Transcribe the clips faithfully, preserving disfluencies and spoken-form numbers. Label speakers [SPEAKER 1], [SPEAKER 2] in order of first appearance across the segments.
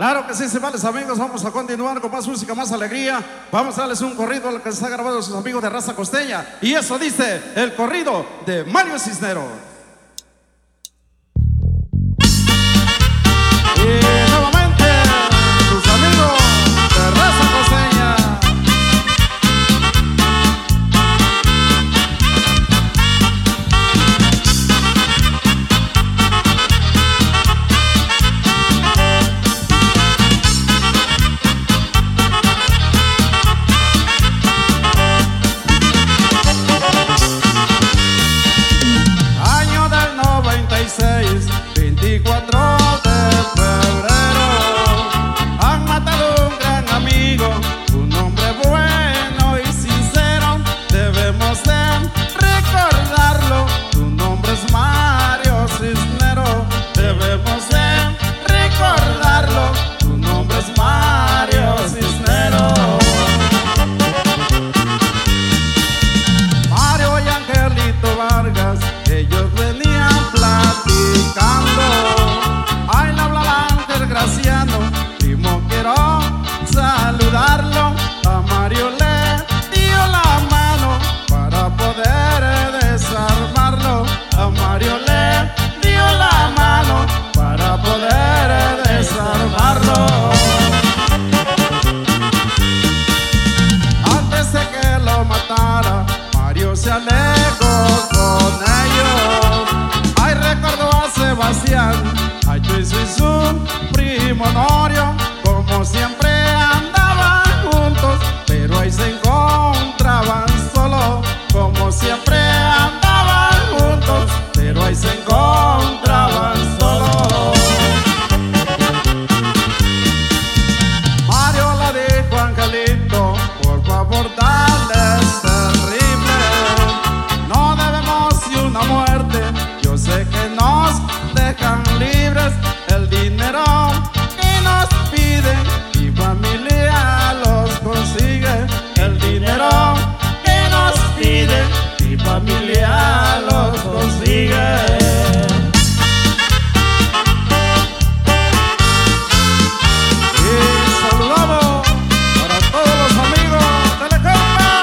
[SPEAKER 1] Claro que sí, sí, vales amigos, vamos a continuar con más música, más alegría. Vamos a darles un corrido al que está grabado de sus amigos de raza costeña. Y eso dice el corrido de Mario Cisneros. Y nuevamente, sus amigos de raza costeña. veinticuatro de febrero han matado un gran amigo, un hombre bueno y sincero. Debemos de recordarlo, su nombre es Mario Cisneros. Debemos de recordarlo, su nombre es Mario Cisneros. Mario y Angelito Vargas, ellos venían platicando. Ay, le habla el Ángel Graciano, primo, quiero saludarlo. A Mario le dio la mano para poder desarmarlo. A Mario le dio la mano para poder desarmarlo. Antes de que lo matara, Mario se alejó con ellos. Ay, recordó a Sebastián, a Chuizo y su primo Norio. Como siempre andaban juntos, pero ahí se encontraban solos. Como siempre andaban juntos, pero ahí se encontraban solos. Mario le dijo a Angelito, por favor dale terrible. No debemos de una muerte, yo sé que nos dejan libres. El dinero que nos piden, mi familia los consigue. El dinero que nos piden, mi familia los consigue. Y saludamos para todos los amigos de Telecompa.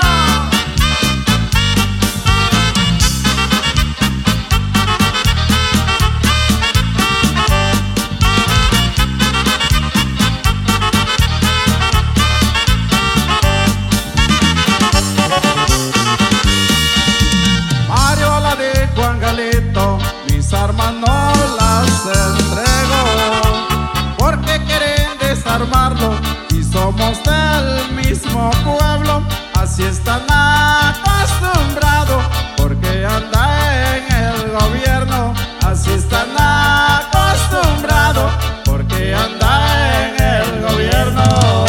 [SPEAKER 1] Mario le dijo a Angelito, mis armas no las entrego, porque quieren desarmarlo y somos del mismo pueblo. Así están acostumbrados, porque anda en el gobierno. Así están acostumbrados, porque anda en el gobierno.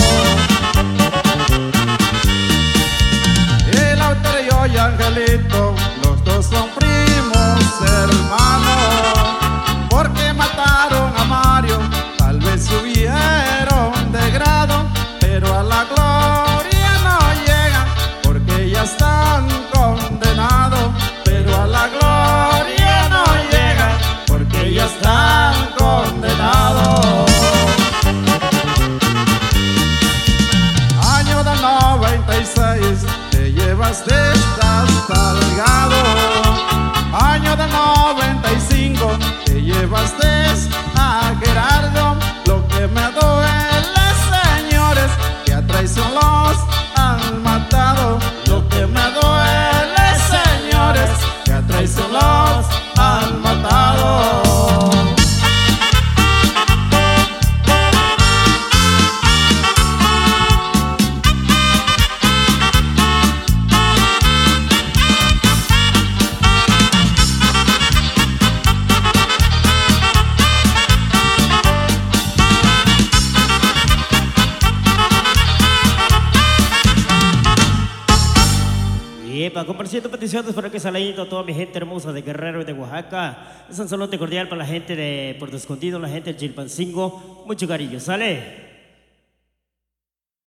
[SPEAKER 1] El Lauterio y Angelito, los dos son primos hermanos, porque mataron a Mario, tal vez subieron de grado, pero a la gloria no llegan, porque ya están condenados. Pero a la gloria no llegan, porque ya están condenados. Año del noventa y seis, te llevas de Salgado. Año del noventa y cinco, te llevas de a Gerardo. Lo que me duele, señores, que a traición los han matado. Lo que me duele, señores, que a traición los han matado.
[SPEAKER 2] Epa, compartiendo peticiones para que salga a toda mi gente hermosa de Guerrero y de Oaxaca. Es un saludo cordial para la gente de Puerto Escondido, la gente de Chilpancingo. Mucho cariño, ¿sale?